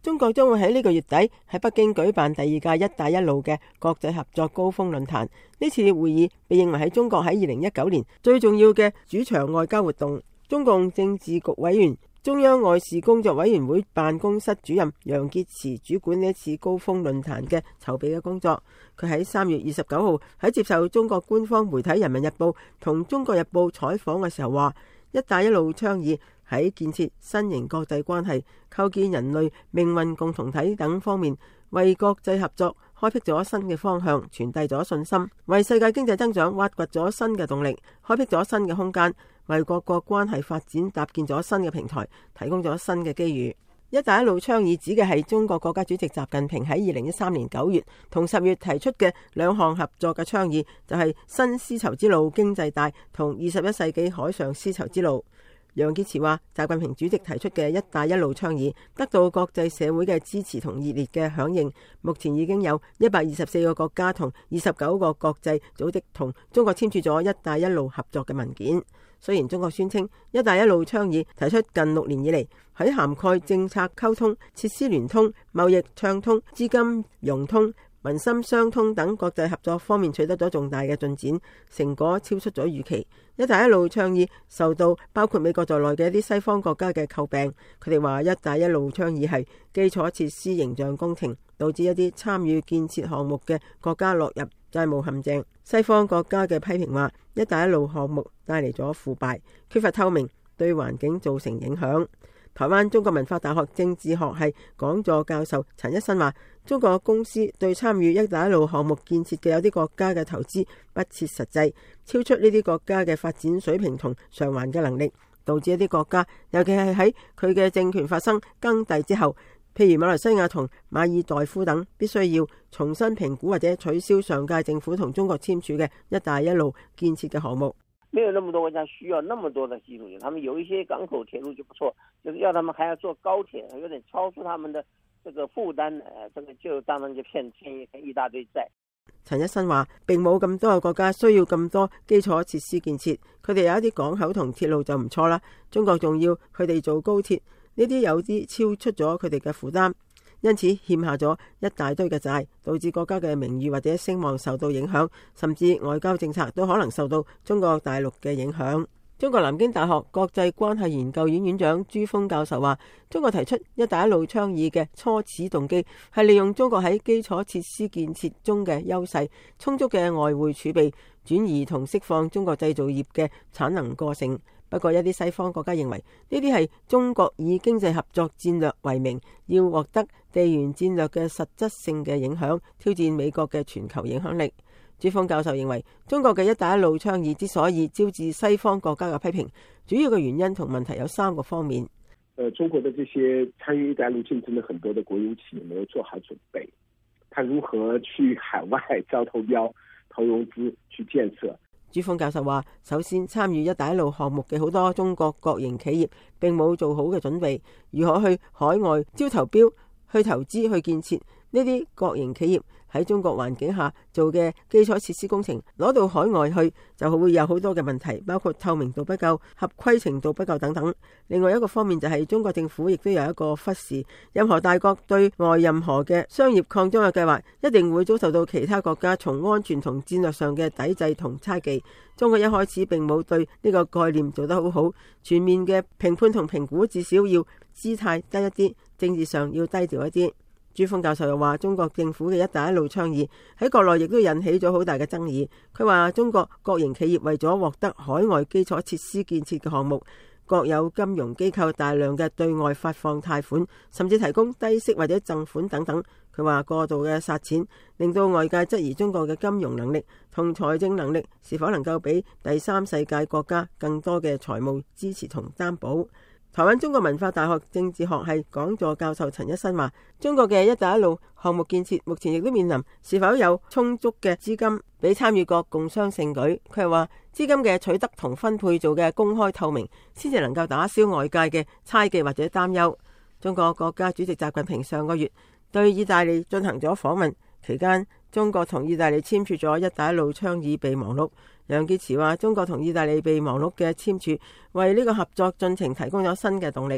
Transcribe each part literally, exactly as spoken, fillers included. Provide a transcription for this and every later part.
中國將會喺呢個月底喺北京舉辦第二屆一帶一路嘅國際合作高峰論壇。呢次會議被認為係中國喺二零一九年最重要嘅主場外交活動。中共政治局委員、中央外事工作委員會辦公室主任楊潔篪主管呢一次高峰論壇嘅籌備嘅工作。佢喺三月二十九號喺接受中國官方媒體《人民日報》同《中國日報》採訪嘅時候話，一帶一路倡議喺建設新型國際關係、構建人類命運共同體等方面，為國際合作開闢咗新嘅方向，傳遞咗信心，為世界經濟增長挖掘咗新嘅動力，開闢咗新嘅空間，為各國關係發展搭建咗新嘅平台，提供咗新嘅機遇。一帶一路倡議指嘅係中國國家主席習近平喺二零一三年九月同十月提出嘅兩項合作嘅倡議，就係新絲綢之路經濟帶同二十一世紀海上絲綢之路。楊潔篪話，習近平主席提出嘅一帶一路倡議得到國際社會嘅支持同熱烈嘅響應，目前已經有一百二十四個國家同二十九個國際組織同中國簽署咗一帶一路合作嘅文件。雖然中國宣稱一帶一路倡議提出近六年以嚟，喺涵蓋政策溝通、設施聯通、貿易暢通、資金融通、民心相通等國際合作方面取得咗重大嘅進展，成果超出咗預期。一帶一路倡議受到包括美國在內嘅一啲西方國家嘅詬病，佢哋話一帶一路倡議係基礎設施形象工程，導致一啲參與建設項目嘅國家落入債務陷阱。西方國家嘅批評話，一帶一路項目帶嚟咗腐敗、缺乏透明，對環境造成影響。台灣中國文化大學政治學系講座教授陳一新話，中國公司對參與一帶一路項目建設嘅有啲國家嘅投資不切實際，超出呢啲國家嘅發展水平同償還嘅能力，導致一啲國家，尤其係喺佢嘅政權發生更替之後，譬如馬來西亞同馬爾代夫等，必須要重新評估或者取消上屆政府同中國簽署嘅一帶一路建設嘅項目。 沒有那麼多國家需要那麼多的基礎，他們有一些港口鐵路就不錯，就是要他們還要做高鐵，有點超出他們的這個負擔，誒，這個就當然就欠欠一大堆債。 陳一新話，並冇咁多嘅國家需要咁多基礎設施建設，佢哋有一啲港口同鐵路就唔錯啦。中國仲要佢哋做高鐵，呢啲有啲超出咗佢哋嘅負擔，因此欠下咗一大堆嘅債，導致國家嘅名譽或者聲望受到影響，甚至外交政策都可能受到中國大陸嘅影響。中國南京大學國際關係研究院院長朱鋒教授話，中國提出一帶一路倡議嘅初始動機係利用中國喺基礎設施建設中嘅優勢，充足嘅外匯儲備，轉移同釋放中國製造業嘅產能過剩。不過一啲西方國家認為呢啲係中國以經濟合作戰略為名，要獲得地緣戰略嘅實質性嘅影響，挑戰美國嘅全球影響力。朱鋒教授認為，中國嘅一帶一路倡議之所以招致西方國家嘅批評，主要嘅原因同問題有三個方面。 呃，中國的這些參與一帶一路競爭的很多的國有企業沒有做好準備，他如何去海外招投標、投融資去建設？ 朱鋒教授話，首先參與一帶一路項目嘅好多中國國營企業並冇做好嘅準備，如何去海外招投標、去投資、去建設呢啲國營企業喺中國環境下做嘅基礎設施工程，攞到海外去就會有好多嘅問題，包括透明度不夠、合規程度不夠等等。另外一個方面就係中國政府亦都有一個忽視，任何大國對外任何嘅商業擴張嘅計劃，一定會遭受到其他國家從安全同戰略上嘅抵制同猜忌。中國一開始並冇對呢個概念做得好好，全面嘅評判同評估至少要姿態低一啲，政治上要低調一啲。朱鋒教授又話，中國政府嘅一帶一路倡議喺國內亦都引起咗好大嘅爭議。佢話中國國營企業為咗獲得海外基礎設施建設嘅項目，國有金融機構大量嘅對外發放貸款，甚至提供低息或者贈款等等。佢話過度嘅撒錢，令到外界質疑中國嘅金融能力同財政能力是否能夠比第三世界國家更多嘅財務支持同擔保。台灣中國文化大學政治學系講座教授陳一新話，中國嘅一帶一路項目建設目前亦都面臨是否有充足嘅資金俾參與國共襄盛舉。佢係話資金嘅取得同分配做嘅公開透明，先至能夠打消外界嘅猜忌或者擔憂。中國國家主席習近平上個月對意大利進行咗訪問，期間中國同意大利簽署咗一帶一路倡議備忘錄。楊潔篪話，中國同意大利備忘錄嘅簽署為呢個合作進程提供咗新嘅動力。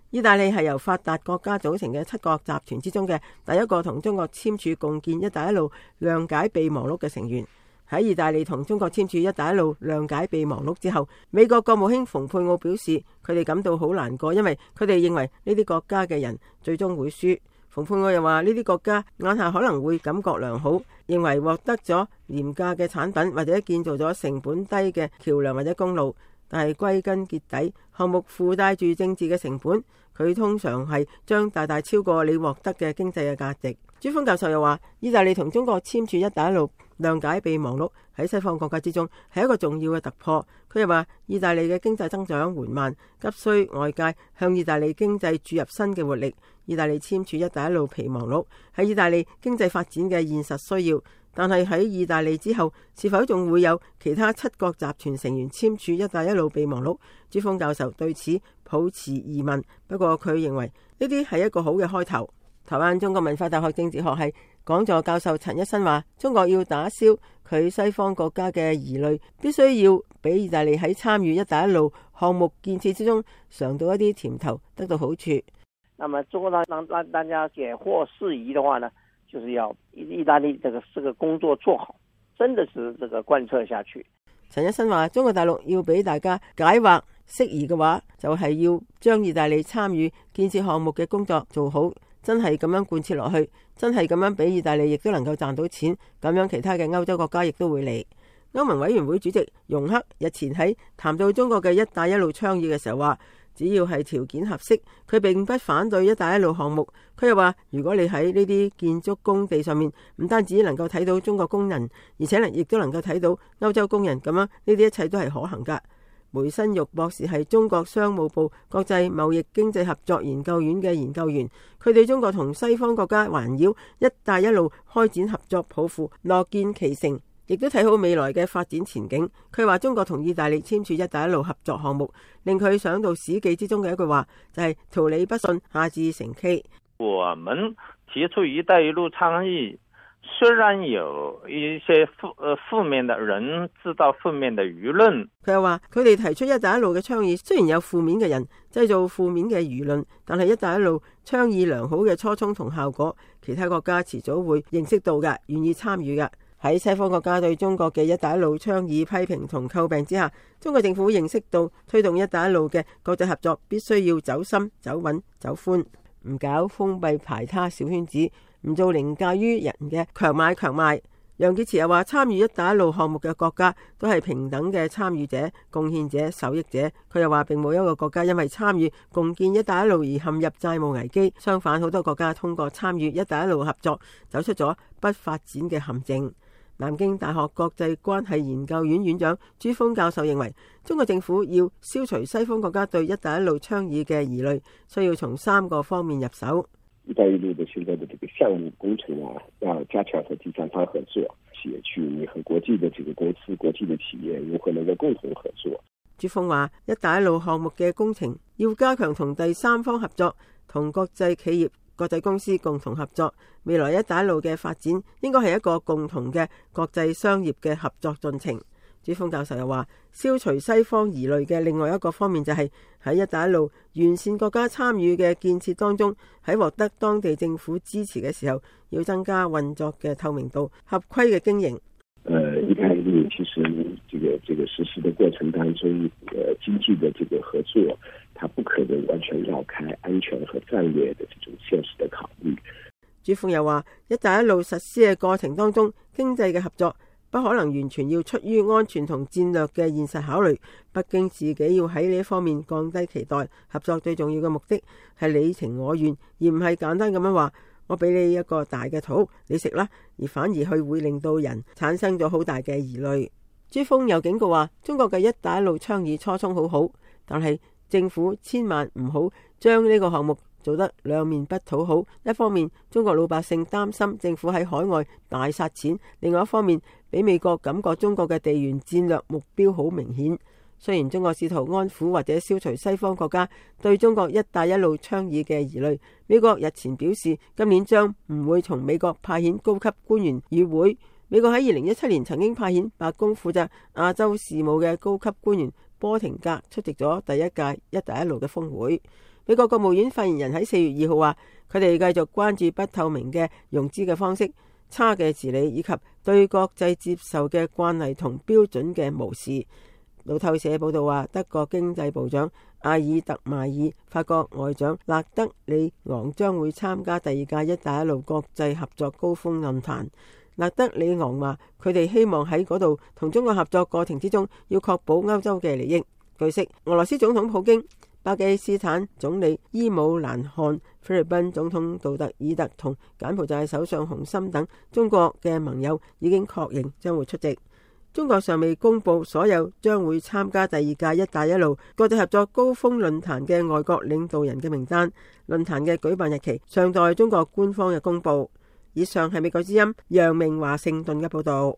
意大利係由發達國家組成嘅七國集團之中嘅第一個同中國簽署共建一帶一路諒解備忘錄嘅成員。喺意大利同中國簽署一帶一路諒解備忘錄之後，美國國務卿蓬佩奧表示佢哋感到好難過，因為佢哋認為呢啲國家嘅人最終會輸。蓬佩奧又話呢啲國家眼下可能會感覺良好，認為獲得咗廉價嘅產品或者建造咗成本低嘅橋梁或者公路，但係歸根結底，項目附帶住政治嘅成本，佢通常係將大大超過你獲得嘅經濟嘅價值。朱鋒教授又話，意大利同中國簽署一帶一路諒解備忘錄喺西方國家之中係一個重要嘅突破。佢又話，意大利嘅經濟增長緩慢，急需外界向意大利經濟注入新嘅活力。意大利簽署一帶一路備忘錄係意大利經濟發展嘅現實需要，但係喺意大利之後，是否仲會有其他七國集團成員簽署一帶一路備忘錄？朱鋒教授對此抱持疑問，不過佢認為呢啲係一個好嘅開頭。台灣中國文化大學政治學系講座教授陳一新話，中國要打消佢西方國家嘅疑慮，必須要俾意大利喺參與一帶一路項目建設之中嘗到一啲甜頭，得到好處。 那麼中國讓讓讓大家解惑釋疑的話呢，就是要意大利這個這個工作做好，真的是這個貫徹下去。 陳一新話，中國大陸要俾大家解惑釋疑嘅話，就係要將意大利參與建設項目嘅工作做好。真係咁樣貫徹落去，真係咁樣俾意大利亦都能夠賺到錢，咁樣其他嘅歐洲國家亦都會嚟。歐盟委員會主席容克日前喺談到中國嘅一帶一路倡議嘅時候話，只要係條件合適，佢並不反對一帶一路項目。佢又話，如果你喺呢啲建築工地上面唔單止能夠睇到中國工人，而且亦都能夠睇到歐洲工人，咁樣呢啲一切都係可行噶。梅新育博士係中國商務部國際貿易經濟合作研究院嘅研究員，佢對中國同西方國家環繞一帶一路開展合作抱負樂見其成，亦都睇好未來嘅發展前景。佢話中國同意大利簽署一帶一路合作項目，令佢想到史記之中嘅一句話，就係、是、條理不順，下至成蹊。 我們提出一帶一路倡議，雖然有一些負呃負面的人製造負面的輿論， 佢又話佢哋提出一帶一路嘅倡議，雖然有負面嘅人製造負面嘅輿論，但係一帶一路倡議良好嘅初衷同效果，其他國家遲早會認識到嘅，願意參與嘅。喺西方國家對中國嘅一帶一路倡議批評同詬病之下，中國政府認識到推動一帶一路嘅國際合作必須要走深、走穩、走寬，唔搞封閉排他小圈子，唔做凌駕於人嘅強買強賣。楊潔篪又話，參與一帶一路項目嘅國家都係平等嘅參與者、貢獻者、受益者。佢又話，並冇一個國家因為參與共建一帶一路而陷入債務危機，相反，好多國家通過參與一帶一路合作走出咗不發展嘅陷阱。南京大學國際關係研究院院長朱鋒教授認為，中國政府要消除西方國家對一帶一路倡議嘅疑慮，需要從三個方面入手。 一帶一路的現在的這個項目工程啊，要加強和第三方合作，企業區你和國際的這個公司、國際的企業如何能夠共同合作？ 朱鋒話，一帶一路項目嘅工程要加強同第三方合作，同國際企業、國際公司共同合作。未來一帶一路嘅發展應該係一個共同嘅國際商業嘅合作進程。朱鋒教授又話，消除西方疑慮嘅另外一個方面就係喺一帶一路完善國家參與嘅建設當中，喺獲得當地政府支持嘅時候，要增加運作嘅透明度、合規嘅經營。 呃，一帶一路其實這個這個實施的過程當中，呃，經濟的這個合作，它不可能完全繞開安全和戰略的這種現實的考慮。 朱鋒又話，一帶一路實施嘅過程當中，經濟嘅合作不可能完全要出於安全同戰略嘅現實考慮，北京自己要喺呢一方面降低期待。合作最重要嘅目的係你情我願，而唔係簡單咁樣話我俾你一個大嘅土你食啦，而反而去會令到人產生咗好大嘅疑慮。朱鋒又警告話，中國嘅一帶一路倡議初衷好好，但係政府千萬唔好將呢個項目做得兩面不討好。一方面中國老百姓擔心政府喺海外大撒錢，另外一方面俾美國感覺中國嘅地緣戰略目標好明顯。雖然中國試圖安撫或者消除西方國家對中國一帶一路倡議嘅疑慮，美國日前表示今年將唔會從美國派遣高級官員與會。美國喺二零一七年曾經派遣白宮負責亞洲事務嘅高級官員波廷格出席咗第一屆一帶一路嘅峰會。 美國國務院發言人喺四月二號話，佢哋繼續關注不透明嘅融資嘅方式、差嘅治理以及對國際接受嘅慣例同標準嘅無視。路透社報道話，德國經濟部長阿爾特邁爾、法國外長勒德里昂將會參加第二屆一帶一路國際合作高峰論壇。勒德里昂話，佢哋希望喺嗰度同中國合作過程之中，要確保歐洲嘅利益。據悉，俄羅斯總統普京、巴基斯坦總理伊姆蘭汗、菲律賓總統杜特爾特同柬埔寨首相洪森等中國嘅盟友已經確認將會出席。中國尚未公布所有將會參加第二屆一帶一路國際合作高峰論壇嘅外國領導人嘅名單，論壇嘅舉辦日期尚待中國官方嘅公布。以上係美國之音楊明華盛頓嘅報道。